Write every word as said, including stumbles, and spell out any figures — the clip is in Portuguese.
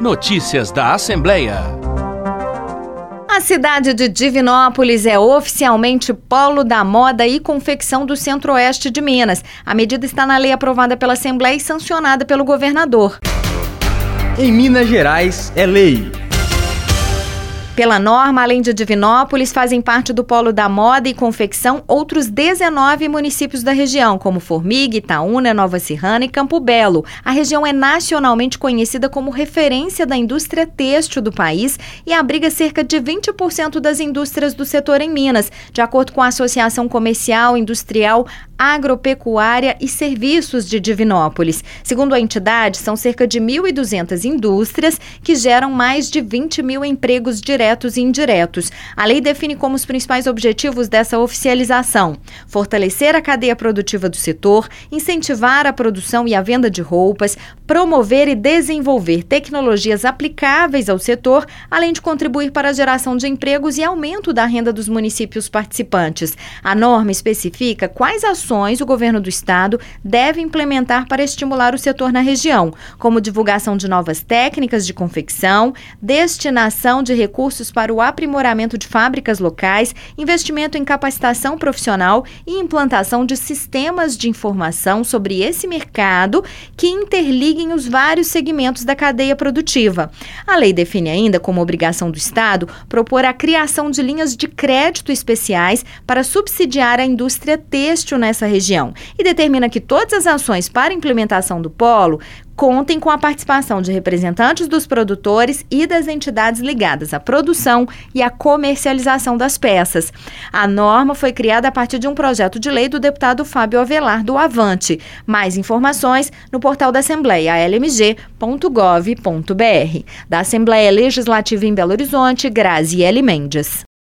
Notícias da Assembleia. A cidade de Divinópolis é oficialmente polo da moda e confecção do Centro-Oeste de Minas. A medida está na lei aprovada pela Assembleia e sancionada pelo governador. Em Minas Gerais é lei. Pela norma, além de Divinópolis, fazem parte do polo da moda e confecção outros dezenove municípios da região, como Formiga, Itaúna, Nova Serrana e Campo Belo. A região é nacionalmente conhecida como referência da indústria têxtil do país e abriga cerca de vinte por cento das indústrias do setor em Minas, de acordo com a Associação Comercial, Industrial, Agropecuária e Serviços de Divinópolis. Segundo a entidade, são cerca de mil e duzentas indústrias que geram mais de vinte mil empregos diretos e indiretos. A lei define como os principais objetivos dessa oficialização: fortalecer a cadeia produtiva do setor, incentivar a produção e a venda de roupas, promover e desenvolver tecnologias aplicáveis ao setor, além de contribuir para a geração de empregos e aumento da renda dos municípios participantes. A norma especifica quais ações o governo do estado deve implementar para estimular o setor na região, como divulgação de novas técnicas de confecção, destinação de recursos para o aprimoramento de fábricas locais, investimento em capacitação profissional e implantação de sistemas de informação sobre esse mercado que interliguem os vários segmentos da cadeia produtiva. A lei define ainda como obrigação do estado propor a criação de linhas de crédito especiais para subsidiar a indústria têxtil nessa região e determina que todas as ações para a implementação do polo contem com a participação de representantes dos produtores e das entidades ligadas à produção e à comercialização das peças. A norma foi criada a partir de um projeto de lei do deputado Fábio Avelar, do Avante. Mais informações no portal da Assembleia, a l m g ponto gov ponto b r. Da Assembleia Legislativa em Belo Horizonte, Graziele Mendes.